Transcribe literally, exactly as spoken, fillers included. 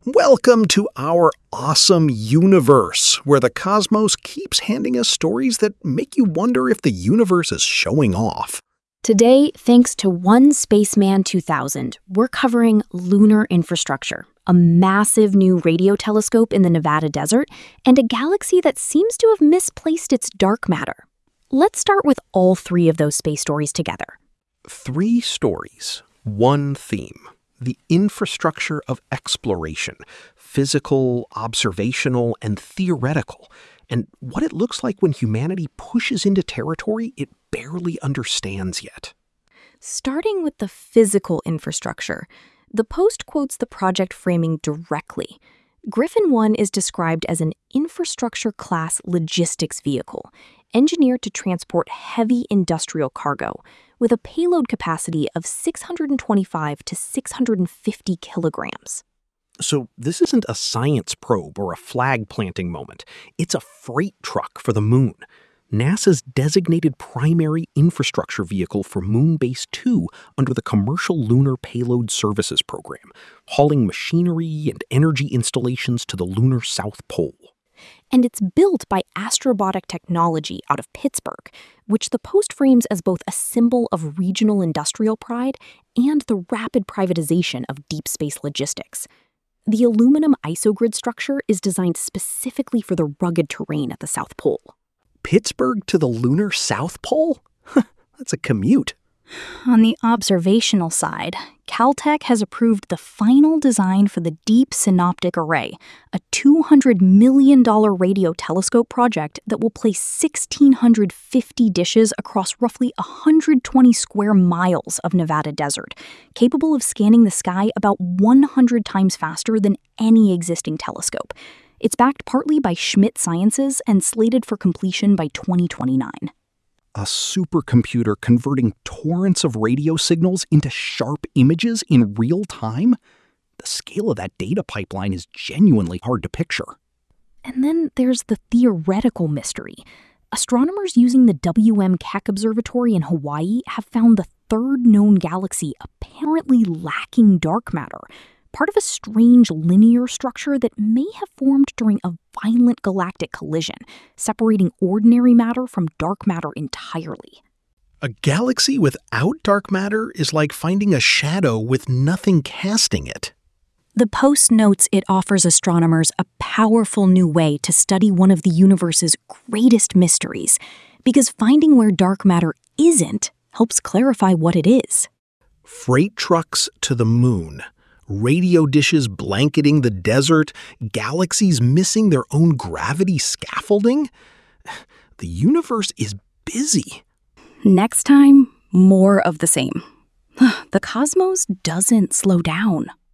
Welcome to our awesome universe, where the cosmos keeps handing us stories that make you wonder if the universe is showing off. Today, thanks to One Spaceman two thousand, we're covering lunar infrastructure, a massive new radio telescope in the Nevada desert, and a galaxy that seems to have misplaced its dark matter. Let's start with all three of those space stories together. Three stories, one theme. The infrastructure of exploration, physical, observational, and theoretical, and what it looks like when humanity pushes into territory it barely understands yet. Starting with the physical infrastructure, the Post quotes the project framing directly. Griffin one is described as an infrastructure-class logistics vehicle, engineered to transport heavy industrial cargo, with a payload capacity of six hundred twenty-five to six hundred fifty kilograms. So this isn't a science probe or a flag-planting moment. It's a freight truck for the moon. NASA's designated primary infrastructure vehicle for Moon Base two under the Commercial Lunar Payload Services Program, hauling machinery and energy installations to the lunar South Pole. And it's built by Astrobotic Technology out of Pittsburgh, which the Post frames as both a symbol of regional industrial pride and the rapid privatization of deep space logistics. The aluminum isogrid structure is designed specifically for the rugged terrain at the South Pole. Pittsburgh to the lunar South Pole? That's a commute. On the observational side, Caltech has approved the final design for the Deep Synoptic Array, a two hundred million dollars radio telescope project that will place one thousand six hundred fifty dishes across roughly one hundred twenty square miles of Nevada desert, capable of scanning the sky about one hundred times faster than any existing telescope. It's backed partly by Schmidt Sciences and slated for completion by twenty twenty-nine. A supercomputer converting torrents of radio signals into sharp images in real time? The scale of that data pipeline is genuinely hard to picture. And then there's the theoretical mystery. Astronomers using the W M Keck Observatory in Hawaii have found the third known galaxy apparently lacking dark matter, part of a strange linear structure that may have formed during a violent galactic collision, separating ordinary matter from dark matter entirely. A galaxy without dark matter is like finding a shadow with nothing casting it. The Post notes it offers astronomers a powerful new way to study one of the universe's greatest mysteries, because finding where dark matter isn't helps clarify what it is. Freight trucks to the moon. Radio dishes blanketing the desert, galaxies missing their own gravity scaffolding. The universe is busy. Next time, more of the same. The cosmos doesn't slow down.